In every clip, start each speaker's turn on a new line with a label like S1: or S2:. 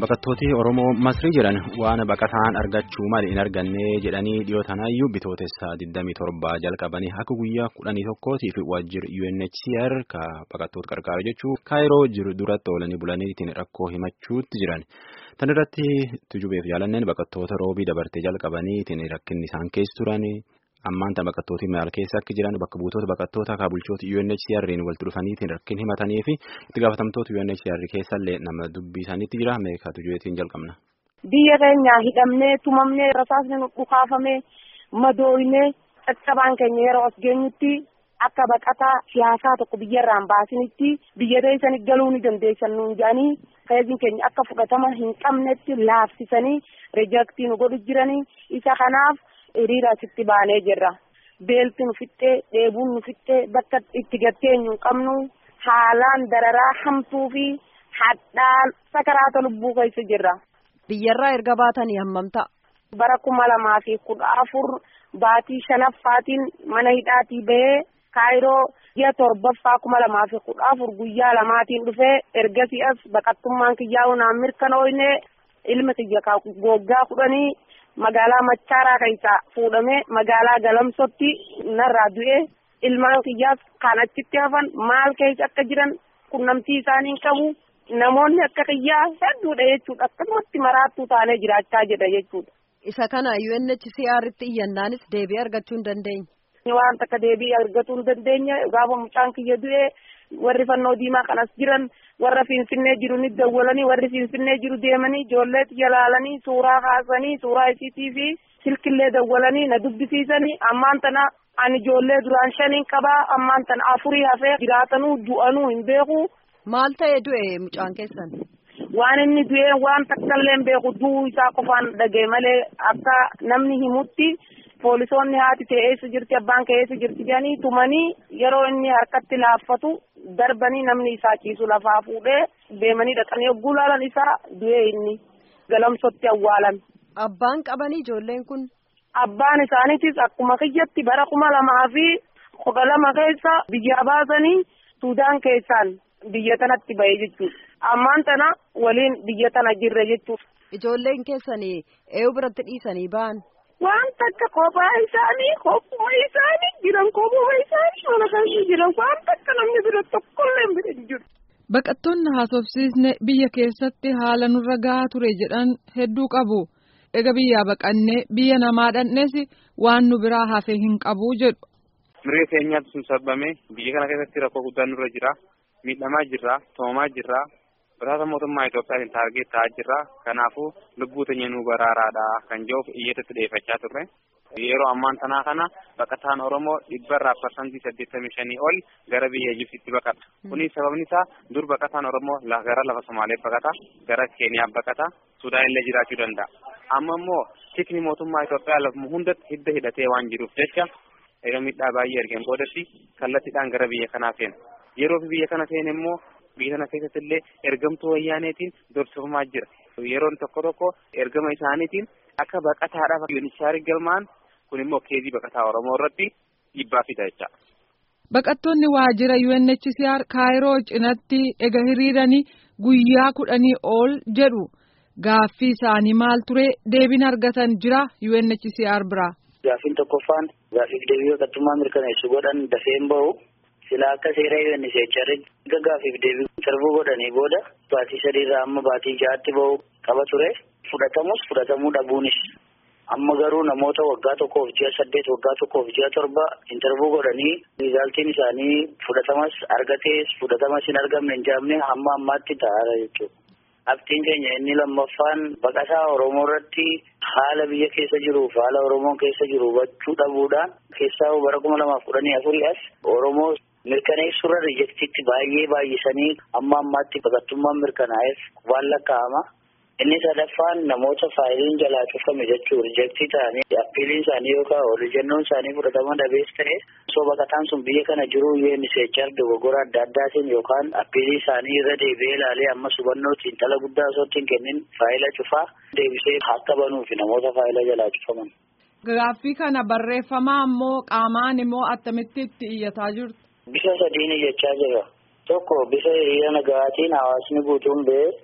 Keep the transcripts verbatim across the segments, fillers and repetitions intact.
S1: Baqattooti Oromoo Masrii jiran waan baqataan argachuu malee hin arganne jedhanii dhiyootanayyuu bitootessa digdamii torba jalqabanii akka guyyaa kudhanii tokkootiif waajjirri U N H C R ka baqattoota qarqaaru jechuu Kaayiroo jiru duratti oolanii bulaniitiin rakkoo himachuutti jiran. Tan irratti tujubeef jaalanneen baqattoota roobii dabartee jalqabaniitiin rakkinni isaan keessa turan. Ammaan tan baqattooti maal keessa akka jiran bakka buutoota baqattoota ka bulchoota U N H C R'n walitti dhufaniitiin rakkin himatanii fi itti gaafatamtoota U N H C R keessallee nama dubbii isaaniitti jira meeqa tujubeetiin jalqabna.
S2: Biyya keenya hidhamnee tumamnee rasaasni nu dhukaafamee madooynee caccabaan keenya yeroo as geenyutti akka baqataa siyaasaa tokko biyyarraan baasinitti biyya teessanii galuu ni dandeessan nuun jedhanii feeziin keenya akka fudhatama hin qabnetti laafsisanii rijeektii nu godhu jiranii isa kanaaf. Hiriira asitti baanee jirra. Beelti nu fixxee, dheebuun nu fixxee, bakka itti gatteenyu hin qabnu haalaan dararaa hamtuu fi hadhaan sakaraata lubbuu keessa jirra.
S3: Biyyarraa erga baatanii hammam ta'a?
S2: Bara kuma lamaa fi kudha afur baatii shanaffaatiin mana hidhaatii bahee Kaayiroo ji'a torbaffaa kuma lamaa fi kudha afur guyyaa lamaatiin dhufee ergasii as baqattummaan kiyyaa'uu naan mirkanooyne ilma kiyya goggaa kudhanii. Magaalaa Machaaraa keessaa fuudhamee magaalaa Galamsootti narraa du'ee ilmaan kiyyaas kan achitti hafan maal keessa akka jiran qunnamtii isaanii qabu namoonni akka kiyyaa hedduudha jechuudha akkasumatti maraattuu taanee jiraachaa jedha jechuudha.
S3: Isa kana U N H C R'tti iyyannaanis deebii argachuu hin dandeenye.
S2: Waan takka deebii argachuu hin dandeenye gaafa mucaan kiyya du'ee warri fannoo diimaa kanas jiran warra Finfinnee jiru ni dawwalanii warri Finfinnee jiru deemanii ijoolleet jalaalanii suuraa kaasanii suuraa isiitii fi silkillee dawwalanii na dubbisiisanii ammaan tana ani ijoollee duraan shaniin qabaa ammaan tana afurii hafee jiraatanuu du'anuu hin beeku.
S3: Maal ta'ee du'e mucaan keessan?
S2: Waan inni du'e waan takkallee hin beeku du'uu isaa qofaan dhagee malee akka namni himutti. Poolisoonni haati ta'e eessa jirti abbaan kee eessa jirti jedhanii tumanii yeroo inni harkatti laaffatu darbanii namni isaa ciisu lafaa fuudhee deemanii dhaqanii yogguu laalan isaa du'ee inni Galamsootti awwaalame.
S3: Abbaan qabanii ijoolleen kun?
S2: Abbaan isaaniitis akkuma kiyyatti bara kuma lamaa fi kudha lama keessa biyyaa baasanii Suudaan keessaan biyya tanatti bahee jechuudha. Ammaan tana waliin biyya tana jirre jechuudha.
S3: Ijoolleen keessanii eeyu biratti dhiisanii ba'an?
S2: Waan takka kophaa isaanii kophuma isaanii jiran kophuma isaanii mana keessa jiran waan takka namni bira tokkollee bira jiru.
S4: Baqattoonni haasofsiisne biyya keessatti haala nurra gahaa ture jedhan hedduu qabu. Ega biyyaa baqannee biyya namaa dhandhees waan nu biraa hafe hin qabu jedhu.
S5: Mirga keenyaatti sun sababame biyya kana keessatti rakkoo guddaan nurra jira. Miidhamaa jirra, toomaa jirra. Baraata mootummaa Itoophiyaatiin taargeet ta'aa jirra. Kanaafuu lubbuu teenya nu baraaraadha kan jedhuuf iyyatatti dhiyeeffachaa turre. Yeroo ammaan tanaa kana baqataan Oromoo dhibbarraa parsantii saddeettamii shanii ol gara biyya Ijiptiitti baqata. Kunis sababni isaa dur baqataan Oromoo gara lafa Somaalee baqata, gara Keeniyaa baqata, Sudaan illee jiraachuu danda'a. Amma immoo tikni mootummaa Itoophiyaa lafuma hundatti hidda hidhatee waan jiruuf jecha eega miidhaa baay'ee ergeen boodatti kallattiidhaan gara biyya kanaa seena. Yeroo biyya kana seene immoo biyya kana keessatti illee ergamtuu wayyaaneetiin dorsifamaa jira. Yeroon tokko tokko ergama isaaniitiin akka baqataadhaaf yuunishaari galmaan kun immoo keezii baqataa Oromoo irratti dhiibbaa fida jecha.
S4: Baqattoonni waajjira U N H C R Kaayiroo cinatti ega hiriiranii guyyaa kudhanii ol jedhu gaaffii isaanii maal ture deebiin argatan jira U N H C R biraa.
S6: Gaaffiin tokkoffaan gaaffiif deebii baqattummaa mirkaneessu godhan dafee hin bahu. Silaa akka seera U N H C R gaaffiif deebii sarbuu godhanii booda baatii sadiirraa amma baatii ja'aatti bahu qaba ture. Fudhatamus fudhatamuu dhabuunis amma garuu namoota waggaa tokkoof ji'a saddeet waggaa tokkoof ji'a torba intarvuu godhanii riizaaltiin isaanii fudhatamas argatees fudhatamas hin argamne hin jaamne hamma ammaatti ta'aara jechuudha. Abdiin keenya inni lammaffaan baqataa Oromoo irratti haala biyya keessa jiruuf haala Oromoon keessa jiru hubachuu dhabuudhaan keessaa bara kuma lamaaf kudhanii afurii as Oromoo mirkaneessurra riijektiitti baay'ee baay'isanii amma ammaatti baqattummaan mirkanaa'eef waan lakkaa'ama. Inni sadaffaan namoota faayiliin jalaa cufame jechuun riijektii ta'anii appiiliin isaanii yookaan oliijennoon isaanii fudhatama dhabees ta'e osoo baqataan sun biyya kana jiru U N H C R dogoggora adda addaatiin yookaan appiilii isaanii irra deebi'ee ilaalee amma subannootiin dhala guddaa osoo ittiin kennin faayila cufaa deebisee akka banuufi namoota faayila jalaa cufaman.
S4: Gaaffii kana barreeffamaa immoo qaamaan immoo attamitti itti iyyataa jirtu?
S6: Bifa sadiin iyyachaa jira. Tokko bifa hiriira nagaatiin hawaasni guutuun ba'ee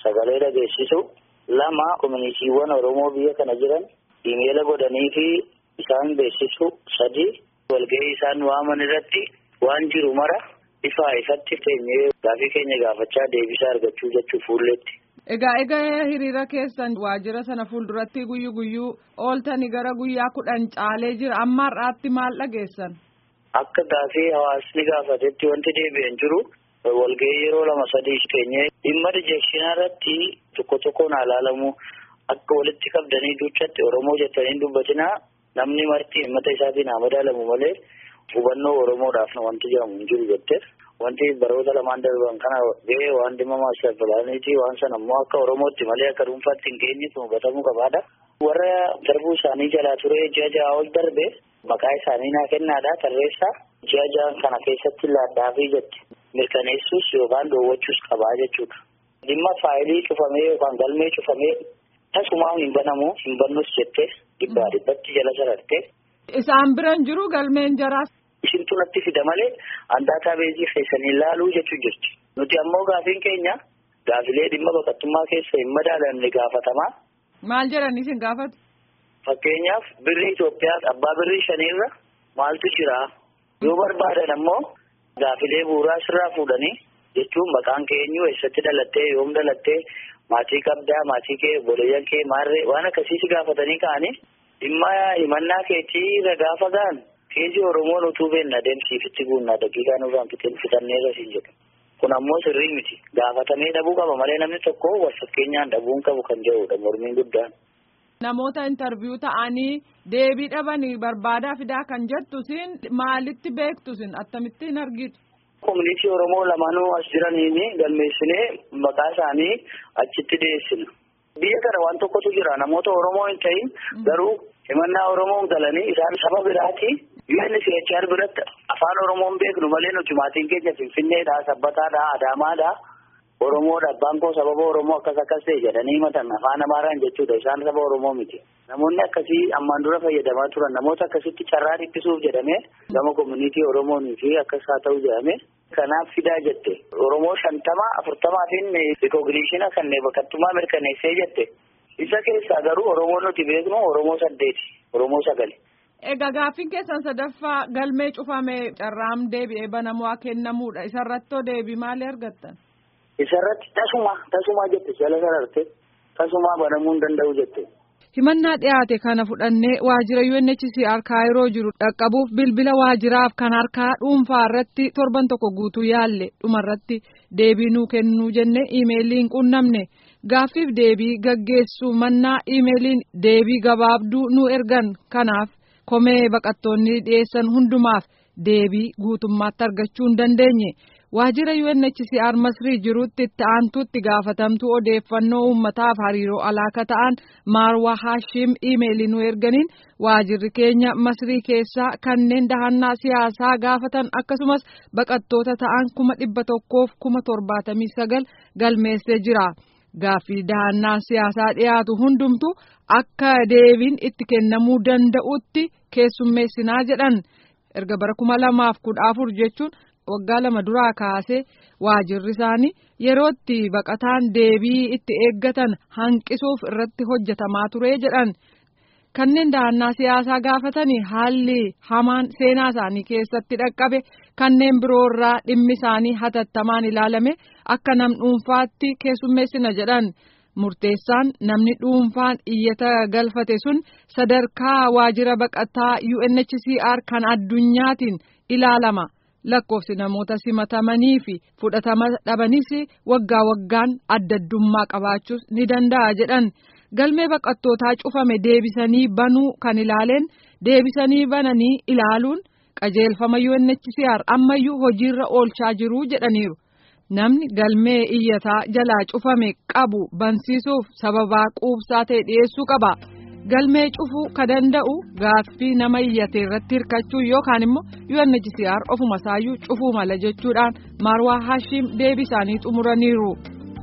S6: sagalee dhageessisu. Lama koominiitiiwwan Oromoo biyya kana jiran imeela godhanii fi isaan beeksisu. Sadi walgahii isaan waaman irratti waan jiru mara ifaa ifatti teenyee gaafii keenya gaafachaa deebisaa argachuu jechuu fuulletti.
S4: Egaa egaa hiriira keessan waajjira sana fuulduratti guyyu guyyuu ooltanii gara guyyaa kudhan caalee jira. Amma har'aatti maal dhageessan?
S6: Akka gaafii hawaasni gaafatetti wanti deebi'an jiru walgahii yeroo lama sadii teenyee dhimma rijekshinaa irratti tokko tokkoon ilaalamu akka walitti qabdanii duuchatti Oromoo jettanii dubbatinaa namni marti himmata isaatiin haa madaalamu malee hubannoo Oromoodhaaf wanti jedhamu hin jiru jettee. Wanti baroota lamaan darban kana gahee waan dhimma maastar pilaaniitii waan sana immoo akka Oromootti malee akka dhuunfaatti hin geenyetu hubatamuu qabaadha. Warra darbuu isaanii jalaa ture ji'a ja'a ol darbe maqaa isaanii naa kennaadha tarreessaa ji'a ja'an kana keessatti laaddaafii jetti mirkaneessuus yookaan dhoowwachuus qabaa jechuudha. Dhimma faayilii cufamee yookaan galmee cufamee tasumaa hin banamu hin bannus jettee dhibbaa dhibbatti jala sararte.
S4: Isaan biran jiru galmeen jaraas.
S6: Isintu natti fida malee handaataa beezii keessanii ilaaluu jechuu jirti. Nuti ammoo gaafiin keenya gaafilee dhimma baqattummaa keessa hin madaalamne gaafatamaa.
S4: Maal jedhanii isin gaafatu?
S6: Fakkeenyaaf birrii Itoophiyaa abbaa birrii shaniirra maaltu jira? Yoo barbaadan ammoo gaafilee bu'uuraa sirraa fuudhanii jechuun maqaan keenyu eessatti dhalattee yoom dhalattee maatii qabdaa maatii kee obboleeyyan kee maarree waan akkasiisi gaafatanii ka'anii dhimma himannaa keetii ragaa fagaan. Keejii Oromoon utuu beekna adeemsiifitti guunnaa daqiiqaa nurraan fixeen fitannee irra siin jedhu. Kun ammoo sirrii miti. Gaafatamee dhabuu qaba malee namni tokko wal fakkeenyaan dhabuun qabu kan jedhudha mormiin guddaan.
S4: Namoota intarviyuu ta'anii deebii dhabanii barbaadaa fidaa kan jettu siin maalitti beektu siin akkamittiin argitu?
S6: Koominiitii Oromoo lamaanuu as jiraniini galmeessinee maqaa isaanii achitti dhiyeessina. Biyya kana waan tokkotu jira namoota Oromoo hin ta'in garuu himannaa Oromoon galanii isaan saba biraati. U N H C R biratti afaan Oromoon beeknu malee nuti maatiin keenya Finfinneedha, Sabbataadha, Adaamaadha, Oromoodha. Abbaan koo sababa Oromoo akkas akkas ta'e jedhanii himatan afaan Amaaraan jechuudha. Isaan saba Oromoo miti. Namoonni akkasii ammaan dura fayyadamaa turan namoota akkasitti carraa dhiphisuuf jedhamee gama koominiitii Oromoonii fi akkas haa ta'u jedhamee kanaaf fidaa jette. Oromoo shantama afurtamaatiin rikoogniishina kanneen baqattummaa mirkaneessee jette. Isa keessaa garuu Oromoo nuti beeknu Oromoo saddeeti, Oromoo sagali.
S4: Egaa gaaffiin keessan sadaffaa galmee cufamee carraam deebi'ee banamoo kennamuudha. Isarrattoo deebii maalii argattan?
S6: Isarratti tasuma tasuma jette jala sararte tasuma banamuu hin danda'u jette.
S4: Himannaa dhiyaate kana fudhannee waajjira U N H C R Kaayiroo jiru dhaqqabuuf bilbila waajjiraaf kan harkaa dhuunfaa irratti torban tokko guutuu yaalle dhumarratti deebii nuu kennuu jenne iimeeliin quunnamne. Gaaffiif deebii gaggeessuu mannaa iimeeliin deebii gabaabduu nu ergan kanaaf komee baqattoonni dhiyeessan hundumaaf deebii guutummaatti argachuu hin dandeenye. Waajjira U N H C R Masrii jirutti itti aantuutti gaafatamtuu odeeffannoo uummataaf hariiroo alaaka ta'an Marwa Hashim iimeelii nu erganiin waajjirri keenya Masrii keessaa kanneen dahannaa siyaasaa gaafatan akkasumas baqattoota ta'an kuma dhibba tokkoof kuma torbaatamii sagal galmeessee jira. Gaaffii dahannaa siyaasaa dhiyaatu hundumtu akka deebiin itti kennamuu danda'utti keessummeessinaa jedhan. Erga bara kuma lamaaf kudha afur jechuun waggaa lama duraa kaasee waajjirri isaanii yerootti baqataan deebii itti eeggatan hanqisuuf irratti hojjetamaa ture jedhan. Kanneen dahannaa siyaasaa gaafatanii haalli hamaan seenaa isaanii keessatti dhaqqabe kanneen biroorraa dhimmi isaanii hatattamaan ilaalame akka nam dhuunfaatti keessummeessina jedhan. Murteessaan namni dhuunfaan iyyata galfate sun sadarkaa waajjira baqataa U N H C R kan addunyaatiin ilaalama. Lakkoofsi namoota simatamanii fi fudhatama dhabanis waggaa waggaan adda addummaa qabaachuus ni danda'a jedhan. Galmee baqattootaa cufame deebisanii banuu kan ilaaleen deebisanii bananii ilaaluun qajeelfama U N H C R ammayyuu hojiirra oolchaa jiru jedhaniiru. Namni galmee iyyataa jalaa cufame qabu bansiisuuf sababaa quubsaa ta'e dhiyeessuu qaba. Galmee cufuu ka danda'u gaaffii nama iyyate irratti hirkachuu yookaan immoo U N H C R ofuma isaayyuu cufuu mala jechuudhaan Marwa Hashim deebii isaanii xumuraniiru.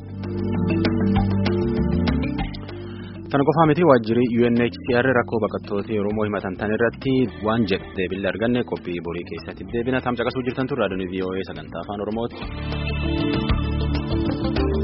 S1: Kana qofaa miti waajjirri U N H C R rakkoo baqattoota Oromoo himatan tan irratti waan jedhe deebii arganne qophii borii keessatti deebina tam caqasuu jirtan turre raadiyoo V O A sagantaa afaan Oromooti.